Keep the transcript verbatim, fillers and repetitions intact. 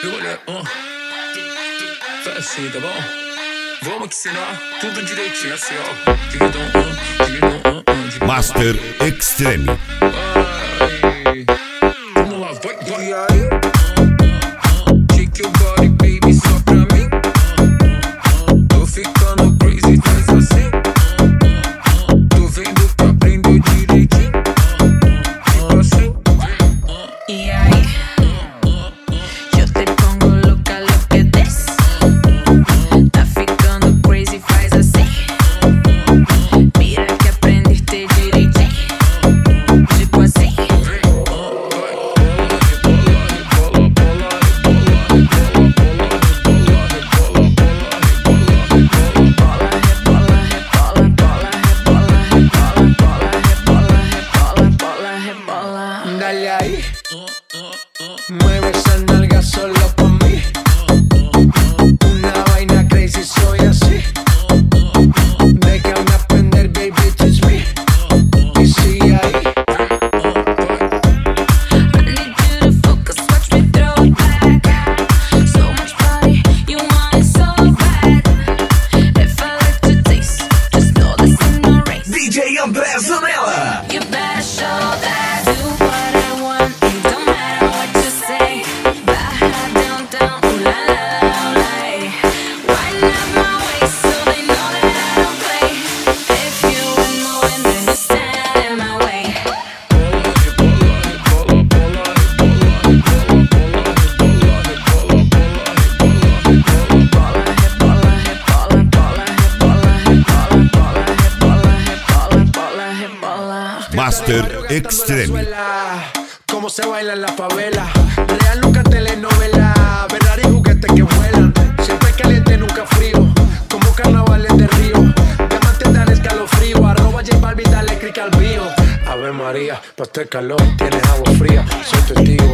olha, ó. Faz assim, tá bom? Vamos que ensinar tudo direitinho, assim, ó. Dividão, um, dividão, um, um. Master Extreme. Vai. Vamos lá, vai, vai. E aí? Shake your body, baby, só pra mim. Tô ficando crazy, faz assim. Tô vendo que aprendeu direitinho. Tipo assim. E aí? Eu te pongo louca, louca desse. Tá ficando crazy, faz assim. Mira que aprendeste direitinho. Tipo assim. Dale ahí, mueve esa nalga solo pa' mí. Una vaina crazy, soy así. Déjame aprender, baby, teach me. Y sigue ahí. I need you to focus, watch me throw it back. So much body, you want it so bad. If I let you taste, just know this ain't no race. D J André Zanella. You better show that. Do what I want, it don't matter what you say. Baja down, down, ooh la la la la. Wind up my waist so they know that I don't play. If you ain't moving, then you stand in my way. Master Extreme. Cómo se baila en la favela. Real nunca telenovela. Ferrari juguetes que vuelan. Siempre caliente, nunca frío. Como carnavales de Río. Diamantes dan escalofrío. Arroba J Balvin, dale click al bio. Ave María, pa' este calor tienes agua fría. Soy testigo